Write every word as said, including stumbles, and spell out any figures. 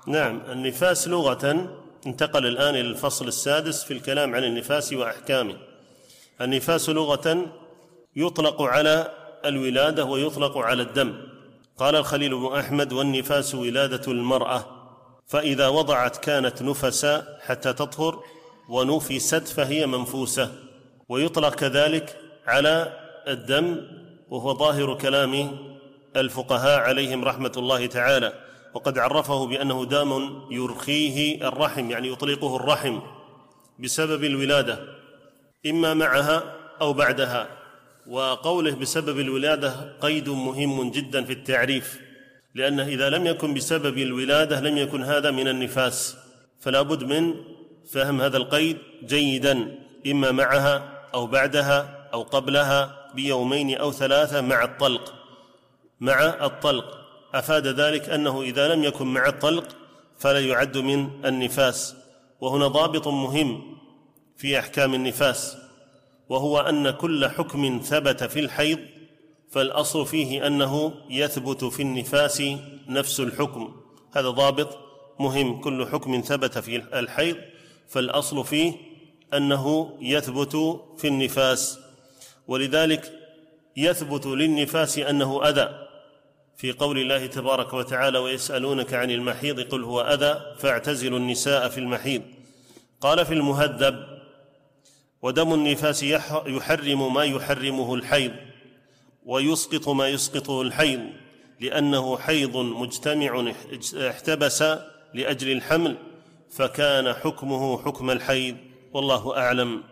نعم. النفاس لغة، انتقل الآن إلى الفصل السادس في الكلام عن النفاس وأحكامه. النفاس لغة يطلق على الولادة ويطلق على الدم. قال الخليل بن أحمد: والنفاس ولادة المرأة، فإذا وضعت كانت نفسا حتى تطهر، ونفست فهي منفوسة. ويطلق كذلك على الدم، وهو ظاهر كلام الفقهاء عليهم رحمة الله تعالى، وقد عرفه بأنه دام يرخيه الرحم، يعني يطلقه الرحم بسبب الولادة إما معها أو بعدها. وقوله بسبب الولادة قيد مهم جدا في التعريف، لأنه إذا لم يكن بسبب الولادة لم يكن هذا من النفاس، فلا بد من فهم هذا القيد جيدا، إما معها أو بعدها أو قبلها بيومين أو ثلاثة مع الطلق. مع الطلق أفاد ذلك أنه إذا لم يكن مع الطلق فلا يعد من النفاس. وهنا ضابط مهم في أحكام النفاس، وهو أن كل حكم ثبت في الحيض فالأصل فيه أنه يثبت في النفاس نفس الحكم. هذا ضابط مهم، كل حكم ثبت في الحيض فالأصل فيه أنه يثبت في النفاس. ولذلك يثبت للنفاس أنه أذى، في قول الله تبارك وتعالى: ويسألونك عن المحيض قل هو أذى فاعتزلوا النساء في المحيض. قال في المهذب: ودم النفاس يحرم ما يحرمه الحيض ويسقط ما يسقطه الحيض، لأنه حيض مجتمع احتبس لأجل الحمل، فكان حكمه حكم الحيض، والله أعلم.